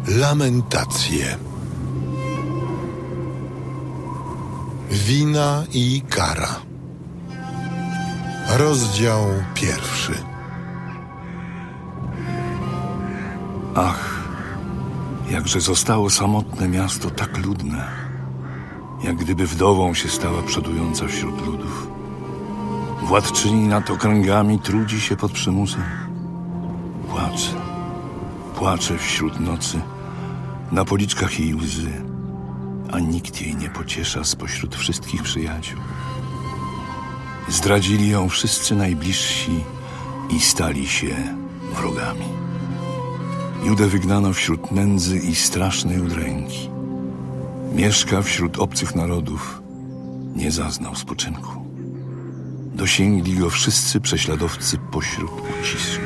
Lamentacje. Wina i kara. Rozdział 1. Ach, jakże zostało samotne miasto tak ludne, jak gdyby wdową się stała przodująca wśród ludów. Władczyni nad okręgami trudzi się pod przymusem. Płacze wśród nocy, na policzkach jej łzy, a nikt jej nie pociesza spośród wszystkich przyjaciół. Zdradzili ją wszyscy najbliżsi i stali się wrogami. Judę wygnano wśród nędzy i strasznej udręki. Mieszka wśród obcych narodów, nie zaznał spoczynku. Dosięgli go wszyscy prześladowcy pośród ucisku.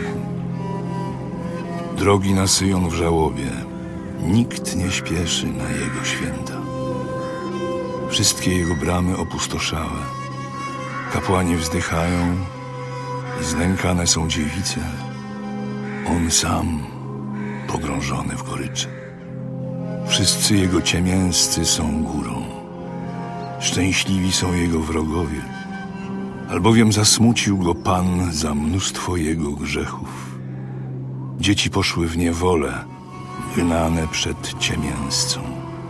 Drogi na Syjon w żałobie, nikt nie śpieszy na jego święta. Wszystkie jego bramy opustoszałe, kapłani wzdychają i znękane są dziewice. On sam pogrążony w goryczy. Wszyscy jego ciemięscy są górą. Szczęśliwi są jego wrogowie, albowiem zasmucił go Pan za mnóstwo jego grzechów. Dzieci poszły w niewolę, gnane przed ciemięscą.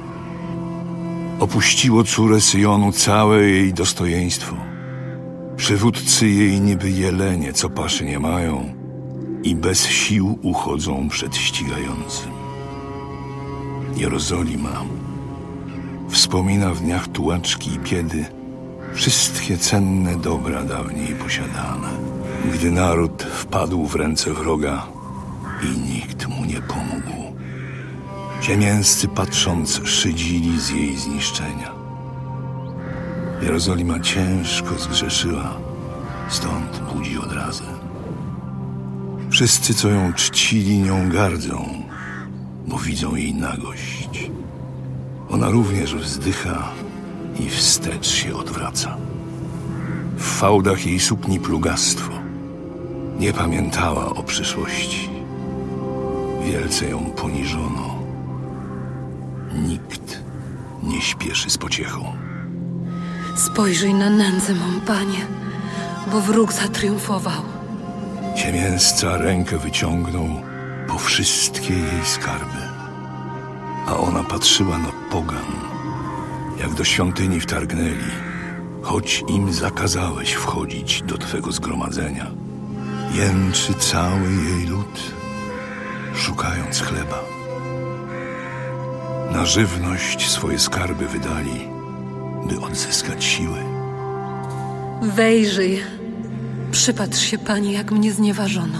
Opuściło córę Syjonu całe jej dostojeństwo. Przywódcy jej niby jelenie, co paszy nie mają i bez sił uchodzą przed ścigającym. Jerozolima wspomina w dniach tułaczki i biedy wszystkie cenne dobra dawniej posiadane, gdy naród wpadł w ręce wroga i nikt mu nie pomógł. Ciemięscy patrząc szydzili z jej zniszczenia. Jerozolima ciężko zgrzeszyła, stąd budzi odrazę. Wszyscy, co ją czcili, nią gardzą, bo widzą jej nagość. Ona również wzdycha i wstecz się odwraca. W fałdach jej sukni plugastwo. Nie pamiętała o przyszłości. Wielce ją poniżono. Nikt nie śpieszy z pociechą. Spojrzyj na nędzę mą, Panie, bo wróg zatriumfował. Ciemięsca rękę wyciągnął po wszystkie jej skarby, a ona patrzyła na pogan, jak do świątyni wtargnęli, choć im zakazałeś wchodzić do Twego zgromadzenia. Jęczy cały jej lud, szukając chleba. Na żywność swoje skarby wydali, by odzyskać siły. Wejrzyj, przypatrz się, Panie, jak mnie znieważono.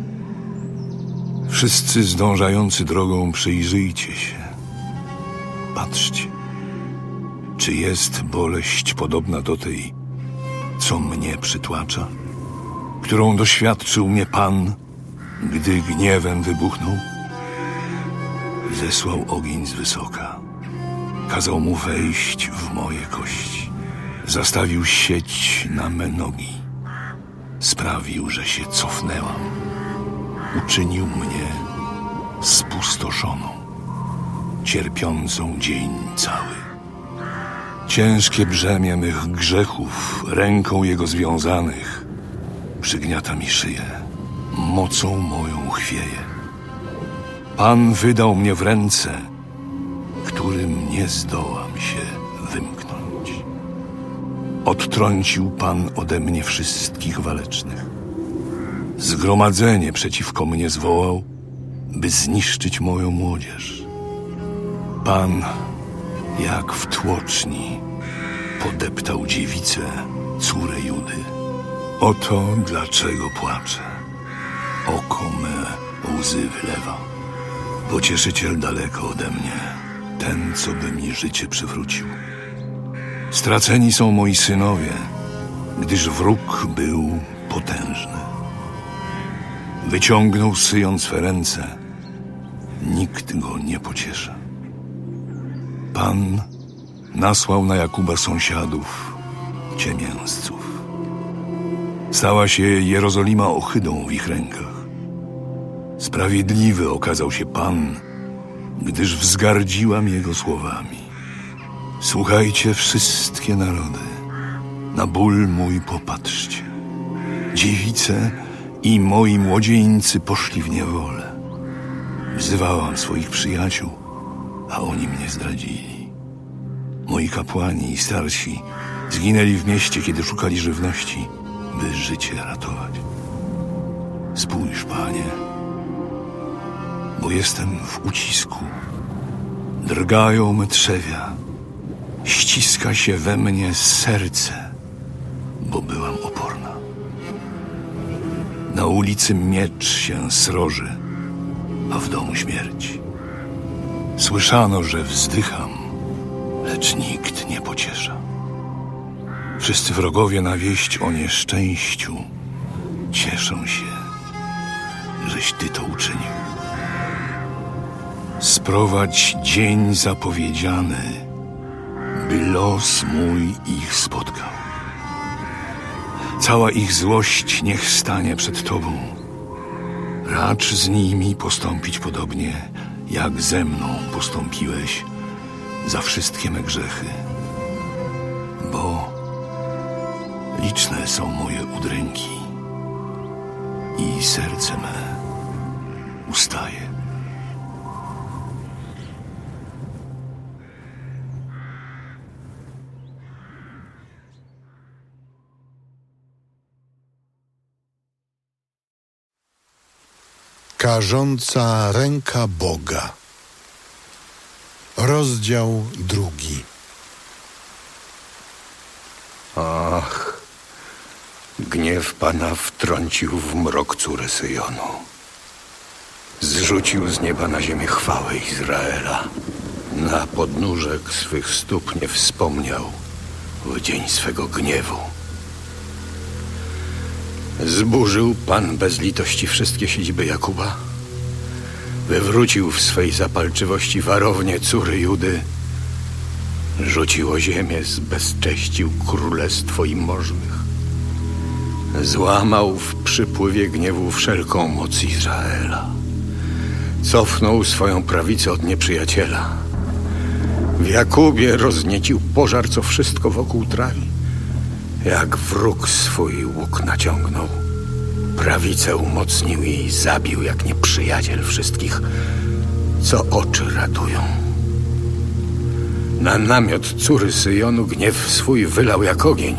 Wszyscy zdążający drogą, przyjrzyjcie się. Patrzcie, czy jest boleść podobna do tej, co mnie przytłacza, którą doświadczył mnie Pan, gdy gniewem wybuchnął? Zesłał ogień z wysoka, kazał mu wejść w moje kości, zastawił sieć na me nogi, sprawił, że się cofnęłam, uczynił mnie spustoszoną, cierpiącą dzień cały. Ciężkie brzemię mych grzechów ręką jego związanych przygniata mi szyję, mocą moją chwieje. Pan wydał mnie w ręce, którym nie zdołam się wymknąć. Odtrącił Pan ode mnie wszystkich walecznych. Zgromadzenie przeciwko mnie zwołał, by zniszczyć moją młodzież. Pan, jak w tłoczni, podeptał dziewicę, córę Judy. Oto dlaczego płaczę. Oko me łzy wylewa. Pocieszyciel daleko ode mnie, ten, co by mi życie przywrócił. Straceni są moi synowie, gdyż wróg był potężny. Wyciągnął Syjon swe ręce, nikt go nie pociesza. Pan nasłał na Jakuba sąsiadów, ciemięzców. Stała się Jerozolima ohydą w ich rękach. Sprawiedliwy okazał się Pan, gdyż wzgardziłam jego słowami. Słuchajcie, wszystkie narody, na ból mój popatrzcie. Dziewice i moi młodzieńcy poszli w niewolę. Wzywałam swoich przyjaciół, a oni mnie zdradzili. Moi kapłani i starsi zginęli w mieście, kiedy szukali żywności, by życie ratować. Spójrz, Panie, bo jestem w ucisku. Drgają me trzewia. Ściska się we mnie serce, bo byłam oporna. Na ulicy miecz się sroży, a w domu śmierć. Słyszano, że wzdycham, lecz nikt nie pociesza. Wszyscy wrogowie na wieść o nieszczęściu cieszą się, żeś Ty to uczynił. Sprowadź dzień zapowiedziany, by los mój ich spotkał. Cała ich złość niech stanie przed Tobą. Racz z nimi postąpić podobnie, jak ze mną postąpiłeś za wszystkie me grzechy. Bo liczne są moje udręki i serce me ustaje. Karząca ręka Boga. Rozdział 2. Ach, gniew Pana wtrącił w mrok córy Syjonu. Zrzucił z nieba na ziemię chwałę Izraela. Na podnóżek swych stóp nie wspomniał w dzień swego gniewu. Zburzył Pan bez litości wszystkie siedziby Jakuba. Wywrócił w swej zapalczywości warownię córy Judy. Rzucił o ziemię, zbezcześcił królestwo i możnych. Złamał w przypływie gniewu wszelką moc Izraela. Cofnął swoją prawicę od nieprzyjaciela. W Jakubie rozniecił pożar, co wszystko wokół trawi. Jak wróg swój łuk naciągnął, prawicę umocnił i zabił jak nieprzyjaciel wszystkich, co oczy ratują. Na namiot córy Syjonu gniew swój wylał jak ogień.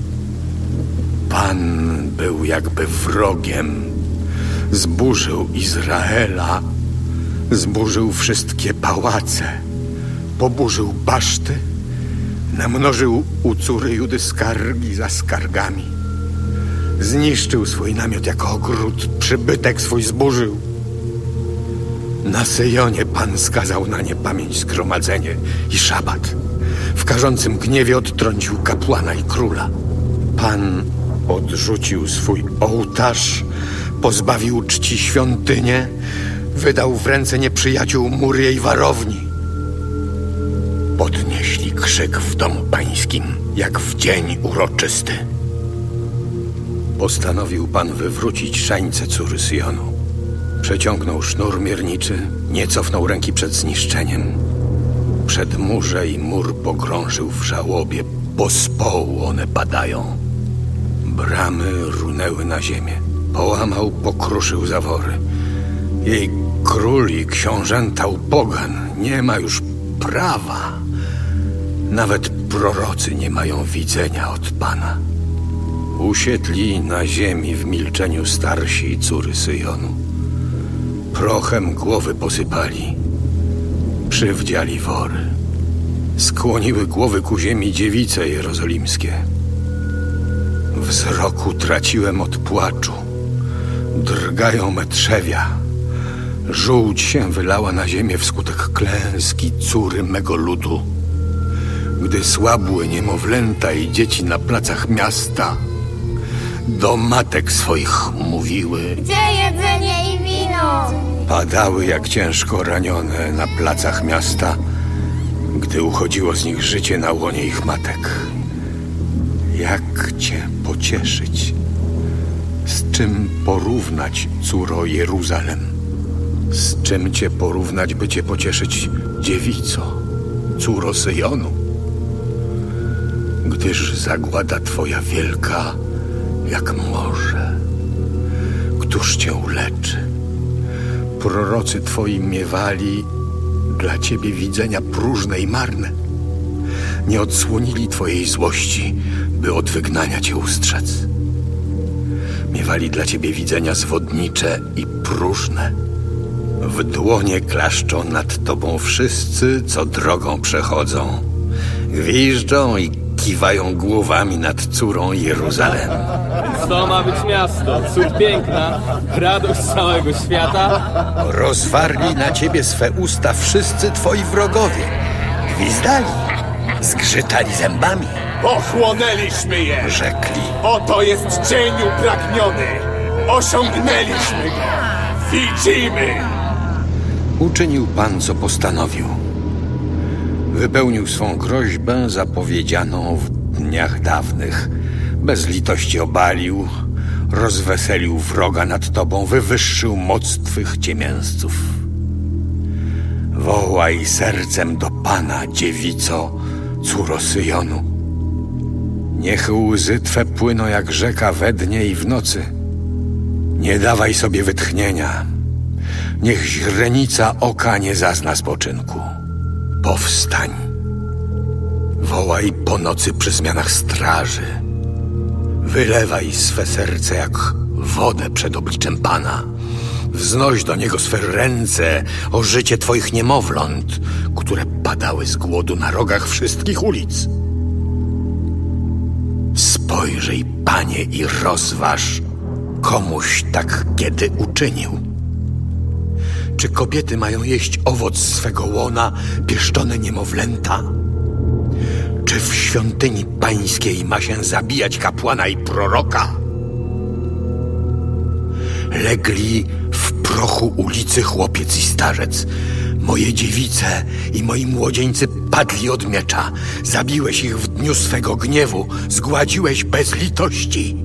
Pan był jakby wrogiem, zburzył Izraela, zburzył wszystkie pałace, poburzył baszty, namnożył u córy Judy skargi za skargami. Zniszczył swój namiot jako ogród, przybytek swój zburzył. Na Syjonie Pan skazał na niepamięć zgromadzenie i szabat. W karzącym gniewie odtrącił kapłana i króla. Pan odrzucił swój ołtarz, pozbawił czci świątynię, wydał w ręce nieprzyjaciół mury jej warowni. Podnieśli krzyk w domu pańskim, jak w dzień uroczysty. Postanowił Pan wywrócić szańce córy Syjonu. Przeciągnął sznur mierniczy, nie cofnął ręki przed zniszczeniem. Przed murze i mur pogrążył w żałobie, bo z połu one padają. Bramy runęły na ziemię, połamał, pokruszył zawory. Jej król i książęta upogan, nie ma już prawa. Nawet prorocy nie mają widzenia od Pana. Usiedli na ziemi w milczeniu starsi córy Syjonu. Prochem głowy posypali, przywdziali wory. Skłoniły głowy ku ziemi dziewice jerozolimskie. Wzroku traciłem od płaczu, drgają me trzewia. Żółć się wylała na ziemię wskutek klęski córy mego ludu. Gdy słabły niemowlęta i dzieci na placach miasta do matek swoich mówiły: Gdzie jedzenie i wino? Padały jak ciężko ranione na placach miasta, gdy uchodziło z nich życie na łonie ich matek. Jak cię pocieszyć? Z czym porównać, córo Jeruzalem? Z czym cię porównać, by cię pocieszyć, dziewico, córo Syjonu? Gdyż zagłada twoja wielka jak morze. Któż cię uleczy? Prorocy twoi miewali dla ciebie widzenia próżne i marne. Nie odsłonili twojej złości, by od wygnania cię ustrzec. Miewali dla ciebie widzenia zwodnicze i próżne. W dłonie klaszczą nad tobą wszyscy, co drogą przechodzą. Gwiżdżą i kiwają głowami nad córą Jeruzalem. To ma być miasto, cud piękna, radość całego świata. Rozwarli na ciebie swe usta wszyscy twoi wrogowie. Gwizdali, zgrzytali zębami. Pochłonęliśmy je! Rzekli: Oto jest dzień upragniony! Osiągnęliśmy go! Widzimy! Uczynił Pan, co postanowił. Wypełnił swą groźbę zapowiedzianą w dniach dawnych. Bez litości obalił, rozweselił wroga nad tobą, wywyższył moc twych ciemięzców. Wołaj sercem do Pana, dziewico, córo Syjonu. Niech łzy twe płyną jak rzeka we dnie i w nocy. Nie dawaj sobie wytchnienia. Niech źrenica oka nie zazna spoczynku. Powstań. Wołaj po nocy przy zmianach straży. Wylewaj swe serce jak wodę przed obliczem Pana. Wznoś do Niego swe ręce o życie twoich niemowląt, które padały z głodu na rogach wszystkich ulic. Spojrzyj, Panie, i rozważ, komuś tak kiedy uczynił. Czy kobiety mają jeść owoc swego łona, pieszczone niemowlęta? Czy w świątyni pańskiej ma się zabijać kapłana i proroka? Legli w prochu ulicy chłopiec i starzec. Moje dziewice i moi młodzieńcy padli od miecza. Zabiłeś ich w dniu swego gniewu, zgładziłeś bez litości.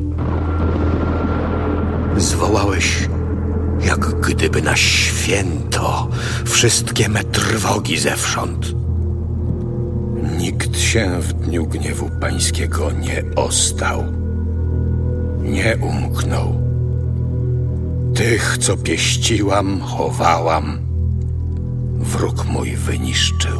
Zwołałeś, jak gdyby na święto, wszystkie me trwogi zewsząd. Nikt się w dniu gniewu pańskiego nie ostał, nie umknął. Tych, co pieściłam, chowałam, wróg mój wyniszczył.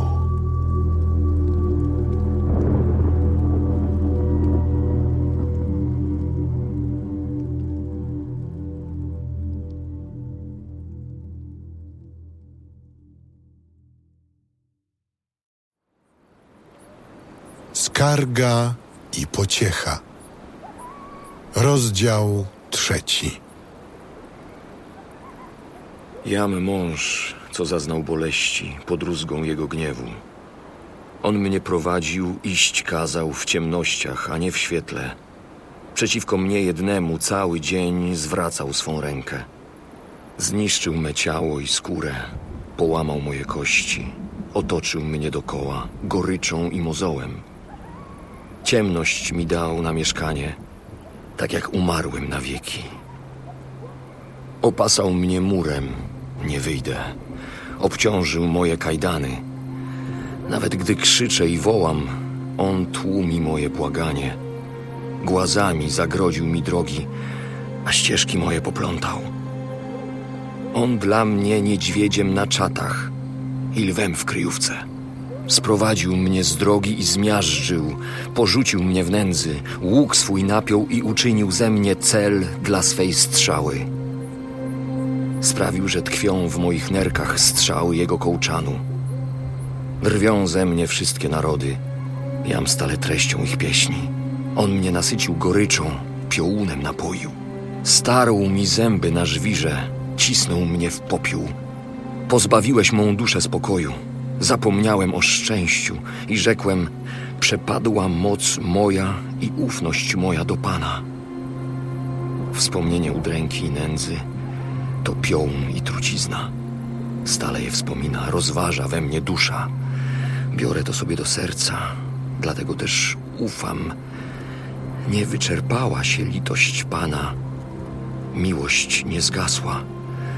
Skarga i pociecha. Rozdział 3. Jam mąż, co zaznał boleści pod rózgą jego gniewu. On mnie prowadził, iść kazał w ciemnościach, a nie w świetle. Przeciwko mnie jednemu cały dzień zwracał swą rękę. Zniszczył me ciało i skórę, połamał moje kości, otoczył mnie dokoła goryczą i mozołem. Ciemność mi dał na mieszkanie, tak jak umarłem na wieki. Opasał mnie murem, nie wyjdę. Obciążył moje kajdany. Nawet gdy krzyczę i wołam, on tłumi moje błaganie. Głazami zagrodził mi drogi, a ścieżki moje poplątał. On dla mnie niedźwiedziem na czatach i lwem w kryjówce. Sprowadził mnie z drogi i zmiażdżył, porzucił mnie w nędzy, łuk swój napiął i uczynił ze mnie cel dla swej strzały. Sprawił, że tkwią w moich nerkach strzały jego kołczanu. Drwią ze mnie wszystkie narody, jam stale treścią ich pieśni. On mnie nasycił goryczą, piołunem napoił. Starł mi zęby na żwirze, cisnął mnie w popiół. Pozbawiłeś mą duszę spokoju. Zapomniałem o szczęściu i rzekłem: przepadła moc moja i ufność moja do Pana. Wspomnienie udręki i nędzy to piołun i trucizna. Stale je wspomina, rozważa we mnie dusza. Biorę to sobie do serca, dlatego też ufam. Nie wyczerpała się litość Pana, miłość nie zgasła.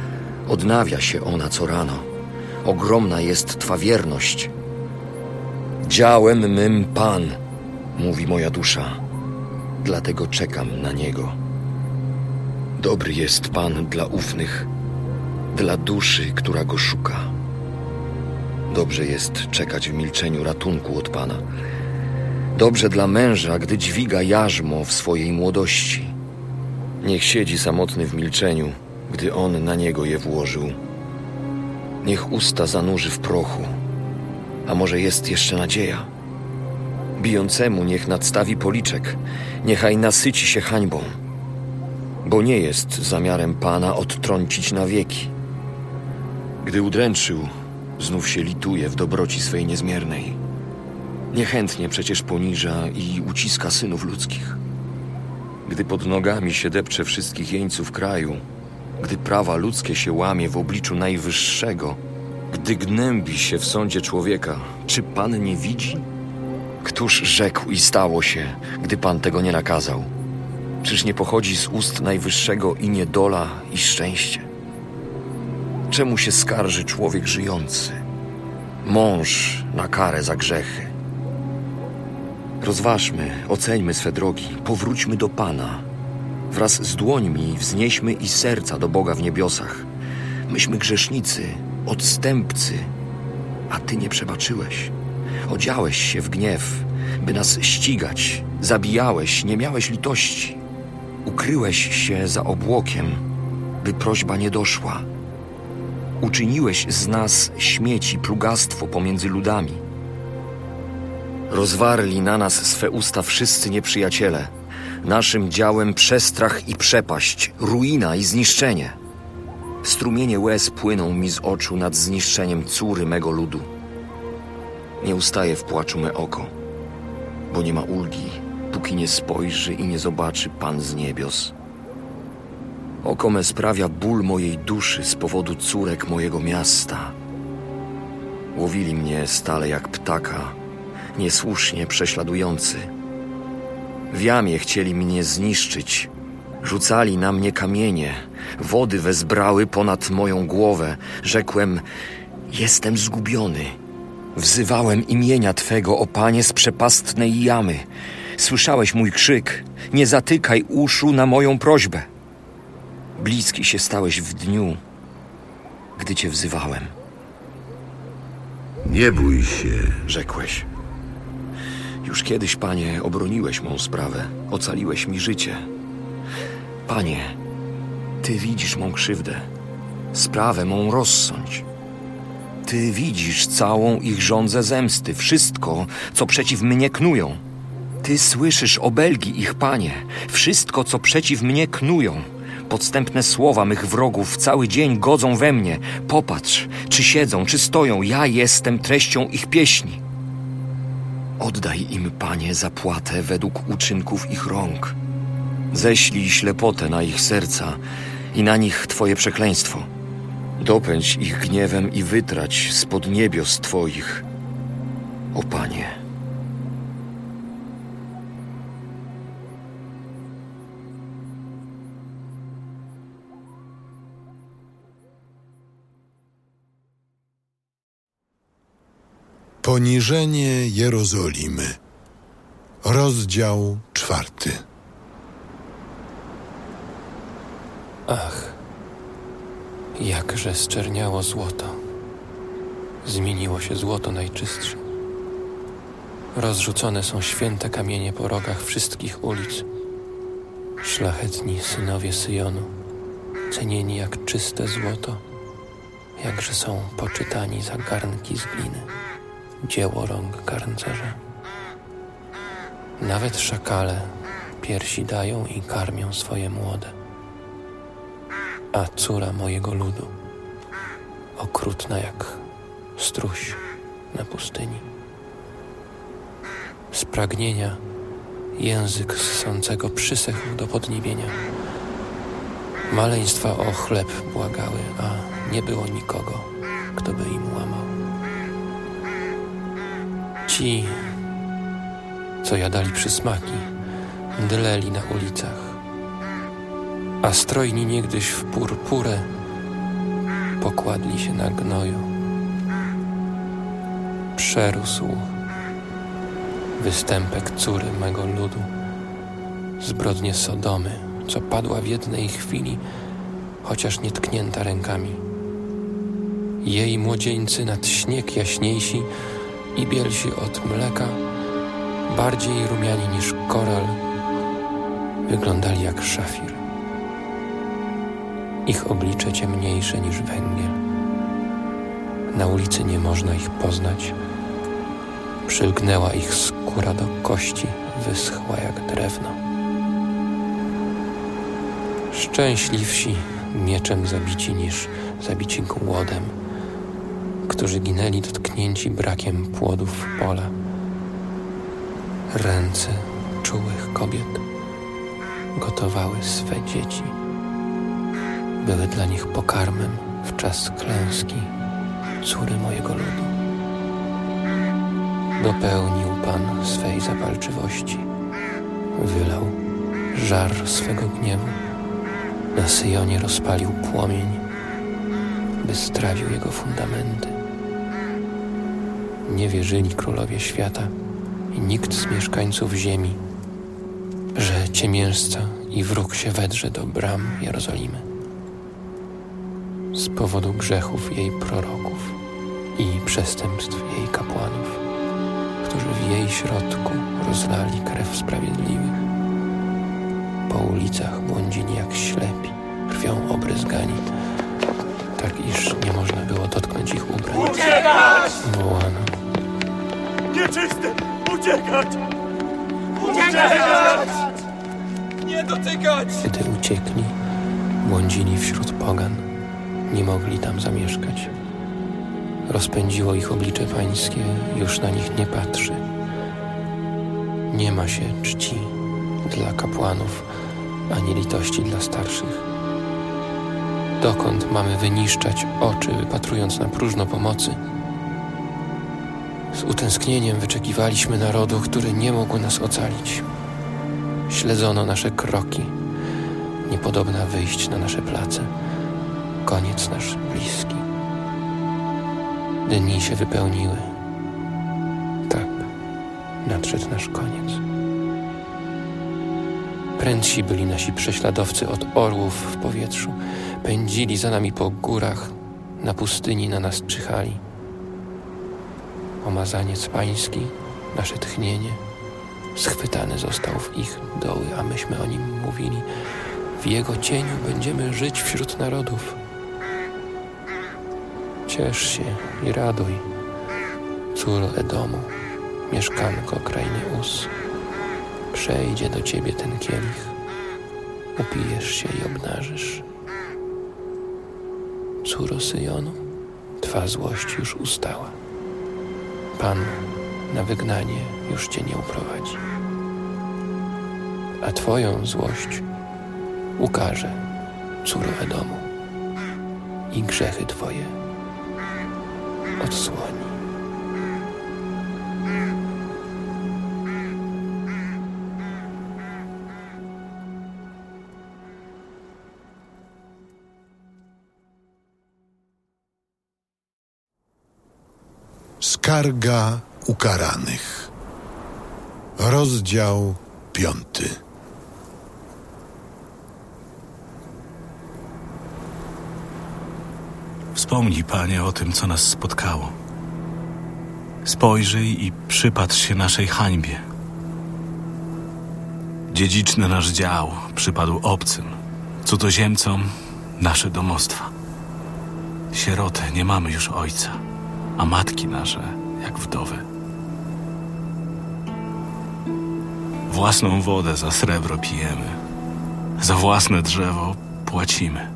Odnawia się ona co rano. Ogromna jest Twa wierność. Działem mym Pan, mówi moja dusza, dlatego czekam na Niego. Dobry jest Pan dla ufnych, dla duszy, która Go szuka. Dobrze jest czekać w milczeniu ratunku od Pana. Dobrze dla męża, gdy dźwiga jarzmo w swojej młodości. Niech siedzi samotny w milczeniu, gdy on na niego je włożył. Niech usta zanurzy w prochu, a może jest jeszcze nadzieja. Bijącemu niech nadstawi policzek, niechaj nasyci się hańbą, bo nie jest zamiarem Pana odtrącić na wieki. Gdy udręczył, znów się lituje w dobroci swej niezmiernej. Niechętnie przecież poniża i uciska synów ludzkich. Gdy pod nogami się depcze wszystkich jeńców kraju, gdy prawa ludzkie się łamie w obliczu Najwyższego, gdy gnębi się w sądzie człowieka, czy Pan nie widzi? Któż rzekł i stało się, gdy Pan tego nie nakazał? Czyż nie pochodzi z ust Najwyższego i niedola, i szczęście? Czemu się skarży człowiek żyjący? Mąż na karę za grzechy. Rozważmy, oceńmy swe drogi, powróćmy do Pana. Wraz z dłońmi wznieśmy i serca do Boga w niebiosach. Myśmy grzesznicy, odstępcy, a Ty nie przebaczyłeś. Odziałeś się w gniew, by nas ścigać. Zabijałeś, nie miałeś litości. Ukryłeś się za obłokiem, by prośba nie doszła. Uczyniłeś z nas śmieci, plugastwo pomiędzy ludami. Rozwarli na nas swe usta wszyscy nieprzyjaciele. Naszym działem przestrach i przepaść, ruina i zniszczenie. Strumienie łez płyną mi z oczu nad zniszczeniem córy mego ludu. Nie ustaje w płaczu me oko, bo nie ma ulgi, póki nie spojrzy i nie zobaczy Pan z niebios. Oko me sprawia ból mojej duszy z powodu córek mojego miasta. Łowili mnie stale jak ptaka, niesłusznie prześladujący. W jamie chcieli mnie zniszczyć, rzucali na mnie kamienie, wody wezbrały ponad moją głowę. Rzekłem, jestem zgubiony. Wzywałem imienia Twego, o Panie, z przepastnej jamy. Słyszałeś mój krzyk, nie zatykaj uszu na moją prośbę. Bliski się stałeś w dniu, gdy Cię wzywałem. Nie bój się, Rzekłeś. Już kiedyś, Panie, obroniłeś mą sprawę, ocaliłeś mi życie. Panie, Ty widzisz mą krzywdę, sprawę mą rozsądź. Ty widzisz całą ich żądzę zemsty, wszystko, co przeciw mnie knują. Ty słyszysz obelgi ich, Panie, wszystko, co przeciw mnie knują. Podstępne słowa mych wrogów cały dzień godzą we mnie. Popatrz, czy siedzą, czy stoją, ja jestem treścią ich pieśni. Oddaj im, Panie, zapłatę według uczynków ich rąk. Ześlij ślepotę na ich serca i na nich Twoje przekleństwo. Dopędź ich gniewem i wytrać spod niebios Twoich, o Panie. Poniżenie Jerozolimy. Rozdział 4. Ach, jakże zczerniało złoto. Zmieniło się złoto najczystsze. Rozrzucone są święte kamienie po rogach wszystkich ulic. Szlachetni synowie Syjonu, cenieni jak czyste złoto, jakże są poczytani za garnki z gliny, dzieło rąk garncerza. Nawet szakale piersi dają i karmią swoje młode. A córa mojego ludu, okrutna jak struś na pustyni. Z pragnienia język ssącego przysechł do podniebienia. Maleństwa o chleb błagały, a nie było nikogo, kto by im łamał. Ci, co jadali przysmaki, mdleli na ulicach, a strojni niegdyś w purpurę pokładli się na gnoju. Przerósł występek córy mego ludu, zbrodnię Sodomy, co padła w jednej chwili, chociaż nie tknięta rękami. Jej młodzieńcy nad śnieg jaśniejsi i bielsi od mleka, bardziej rumiani niż koral, wyglądali jak szafir. Ich oblicze ciemniejsze niż węgiel. Na ulicy nie można ich poznać. Przylgnęła ich skóra do kości, wyschła jak drewno. Szczęśliwsi mieczem zabici niż zabici głodem, którzy ginęli dotknięci brakiem płodów pola. Ręce czułych kobiet gotowały swe dzieci. Były dla nich pokarmem w czas klęski córy mojego ludu. Dopełnił Pan swej zapalczywości, wylał żar swego gniewu, na Syjonie rozpalił płomień, by strawił jego fundamenty. Nie wierzyli królowie świata i nikt z mieszkańców ziemi, że ciemiężca i wróg się wedrze do bram Jerozolimy. Z powodu grzechów jej proroków i przestępstw jej kapłanów, którzy w jej środku rozlali krew sprawiedliwych. Po ulicach błądzili jak ślepi, krwią obryzgani, tak iż nie można było dotknąć ich ubrań. Uciekać! Wołano. Nieczysty! Uciekać! Uciekać! Nie dotykać! Gdy uciekli, błądzili wśród pogan, nie mogli tam zamieszkać. Rozpędziło ich oblicze pańskie, już na nich nie patrzy. Nie ma się czci dla kapłanów, ani litości dla starszych. Dokąd mamy wyniszczać oczy, wypatrując na próżno pomocy? Z utęsknieniem wyczekiwaliśmy narodu, który nie mógł nas ocalić. Śledzono nasze kroki, niepodobna wyjść na nasze place. Koniec nasz bliski. Dni się wypełniły. Tak, nadszedł nasz koniec. Prędsi byli nasi prześladowcy od orłów w powietrzu. Pędzili za nami po górach, na pustyni na nas czyhali. Pomazaniec pański, nasze tchnienie, schwytany został w ich doły, a myśmy o nim mówili. W jego cieniu będziemy żyć wśród narodów. Ciesz się i raduj, córo Edomu, mieszkanko krainy Uz. Przejdzie do ciebie ten kielich, upijesz się i obnażysz. Córo Syjonu, twa złość już ustała. Pan na wygnanie już cię nie uprowadzi. A twoją złość ukaże, córo Edomu, i grzechy twoje odsłoni. Skarga ukaranych. Rozdział 5. Wspomnij, Panie, o tym, co nas spotkało. Spojrzyj i przypatrz się naszej hańbie. Dziedziczny nasz dział przypadł obcym, cudzoziemcom nasze domostwa. Sieroty nie mamy już ojca, a matki nasze jak wdowy. Własną wodę za srebro pijemy, za własne drzewo płacimy.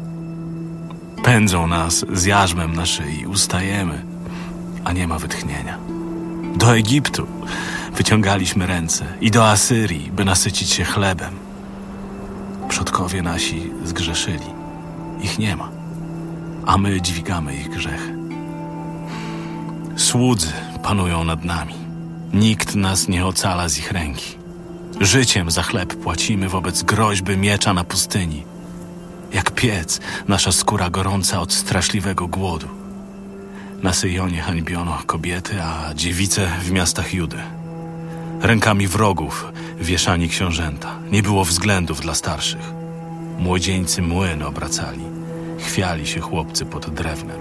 Pędzą nas z jarzmem na szyi, ustajemy, a nie ma wytchnienia. Do Egiptu wyciągaliśmy ręce i do Asyrii, by nasycić się chlebem. Przodkowie nasi zgrzeszyli, ich nie ma, a my dźwigamy ich grzechy. Słudzy panują nad nami, nikt nas nie ocala z ich ręki. Życiem za chleb płacimy wobec groźby miecza na pustyni. Jak piec, nasza skóra gorąca od straszliwego głodu. Na Syjonie hańbiono kobiety, a dziewice w miastach Judy. Rękami wrogów wieszani książęta. Nie było względów dla starszych. Młodzieńcy młyn obracali. Chwiali się chłopcy pod drewnem.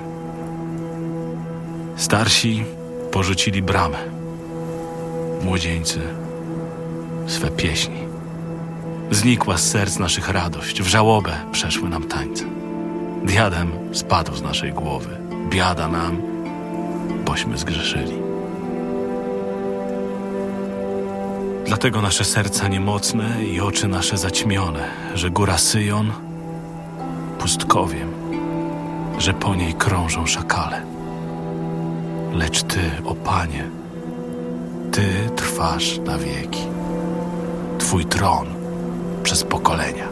Starsi porzucili bramę. Młodzieńcy swe pieśni. Znikła z serc naszych radość. W żałobę przeszły nam tańce. Diadem spadł z naszej głowy. Biada nam, bośmy zgrzeszyli. Dlatego nasze serca niemocne i oczy nasze zaćmione, że góra Syjon pustkowiem, że po niej krążą szakale. Lecz Ty, o Panie, Ty trwasz na wieki. Twój tron przez pokolenia.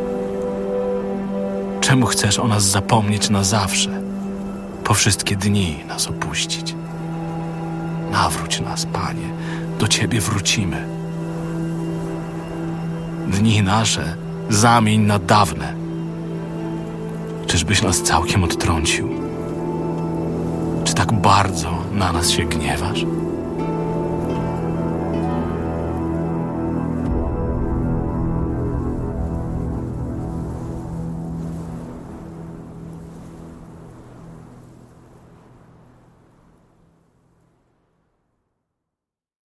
Czemu chcesz o nas zapomnieć na zawsze? Po wszystkie dni nas opuścić. Nawróć nas, Panie, do Ciebie wrócimy. Dni nasze zamień na dawne. Czyżbyś nas całkiem odtrącił? Czy tak bardzo na nas się gniewasz?